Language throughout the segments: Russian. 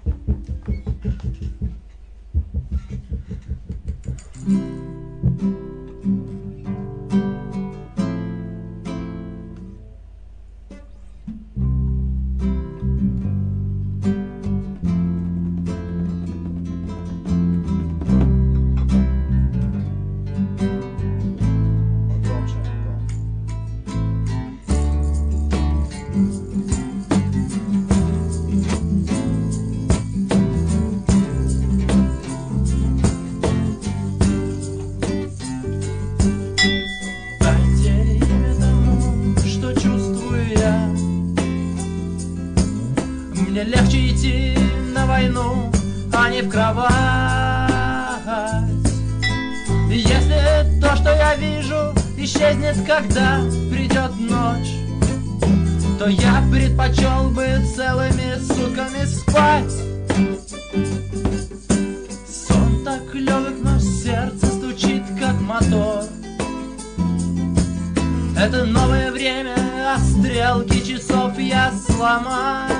Мне легче идти на войну, а не в кровать. Если то, что я вижу, исчезнет, когда придет ночь, то я предпочел бы целыми сутками спать. Сон так легок, но сердце стучит, как мотор. Это новое время, а стрелки часов я сломал.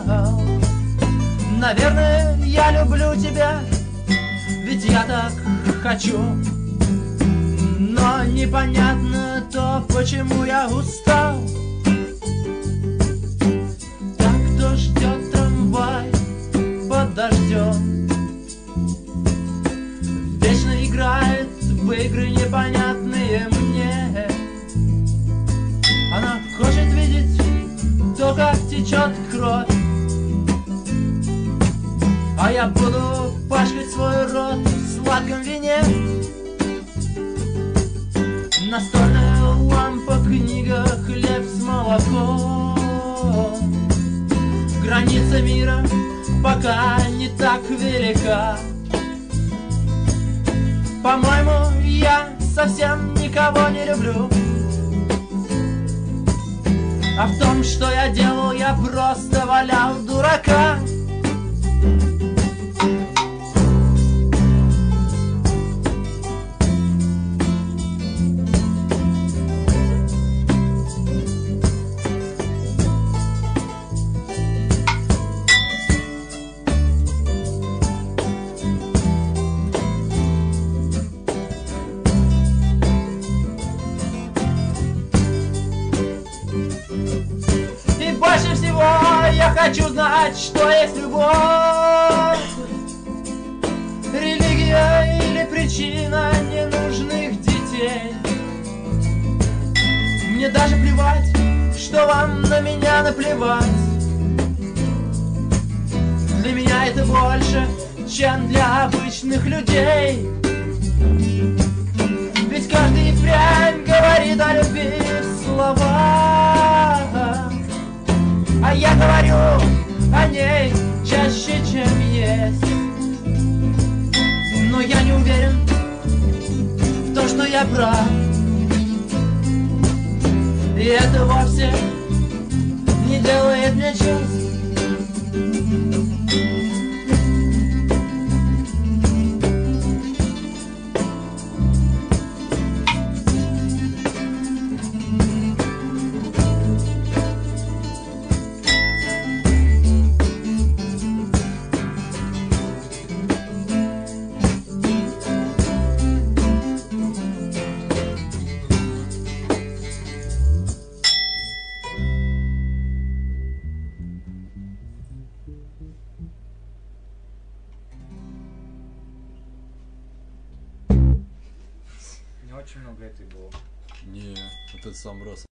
Наверное, я люблю тебя, ведь я так хочу. Но непонятно то, почему я устал. Так кто ждет трамвай под дождем, вечно играет в игры непонятные мне. Она хочет видеть то, как течет кровь, а я буду пачкать свой рот в сладком вине. Настольная лампа, книга, хлеб с молоком. Граница мира пока не так велика. По-моему, я совсем никого не люблю. А в том, что я делал, я просто валял дурака. Больше всего я хочу знать, что есть любовь. Религия или причина ненужных детей. Мне даже плевать, что вам на меня наплевать. Для меня это больше, чем для обычных людей. Ведь каждый впрямь говорит о любви слова, а я говорю о ней чаще, чем есть. Но я не уверен в том, что я прав. И это вовсе не делает мне честь. Не очень много этой было. Не, вот это сам раз